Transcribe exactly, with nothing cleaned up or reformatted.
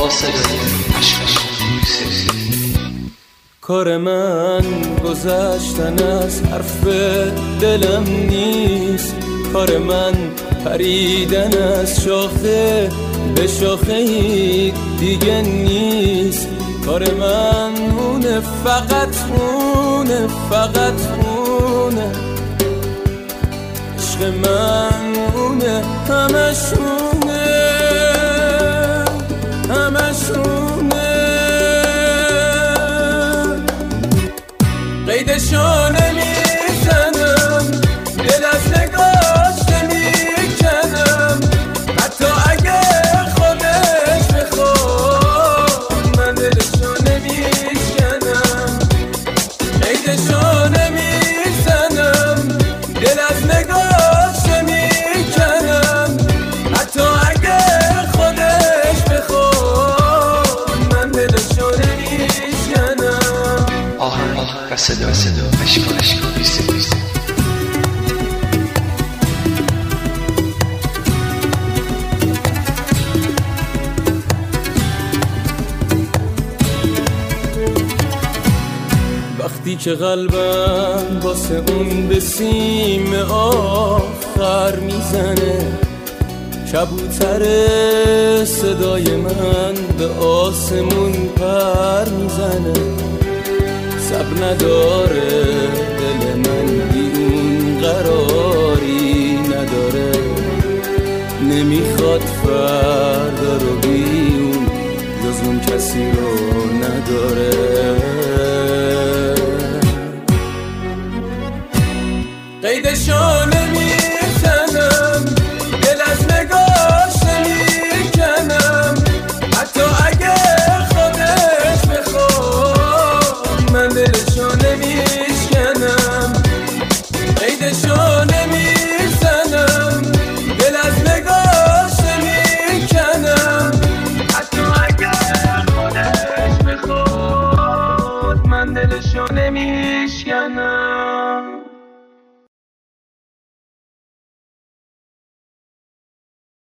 با صدای عشق کار من گذشتن از حرف دلم نیست، کار من پریدن از شاخه به شاخه دیگه نیست، کار من مونه فقط مونه فقط مونه، عشق من مونه همشونه همشونه، قیدشو نمیزنم دل از نگاش نمیکنم، حتی اگه خودش بخواد من دلشو نمیشکنم، قیدشو نمیزنم دل از نگاش نمیکنم، حتی اگه خودش بخواد من دلشو نمیشکنم. آهنگ و صدا صدا عشق عشق بیسته بیسته. وقتی که قلبم واسه اون به سیم آخر میزنه، کبوتر صدای من به آسمون پر میزنه، صبر نداره دل من بیرون قراری نداره، نمیخواد فردا رو